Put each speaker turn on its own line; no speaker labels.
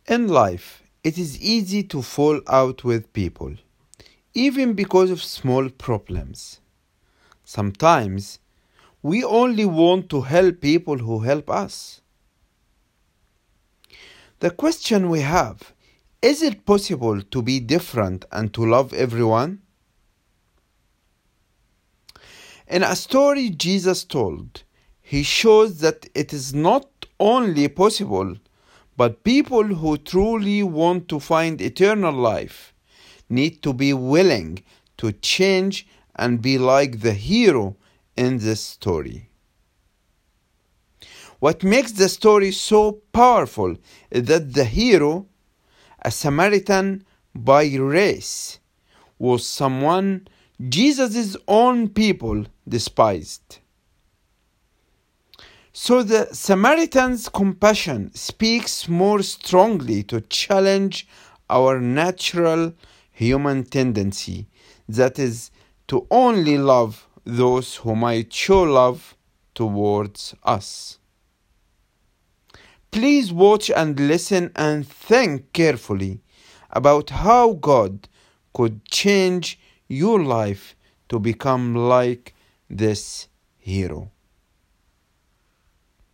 In life, it is easy to fall out with people, even because of small problems. Sometimes, we only want to help people who help us. The question we have, is it possible to be different and to love everyone? In a story Jesus told, he shows that it is not only possible, but people who truly want to find eternal life need to be willing to change and be like the hero in this story. What makes the story so powerful is that the hero, a Samaritan by race, was someone Jesus' own people despised. So the Samaritan's compassion speaks more strongly to challenge our natural human tendency, that is, to only love those who might show love towards us. Please watch and listen and think carefully about how God could change your life to become like this hero.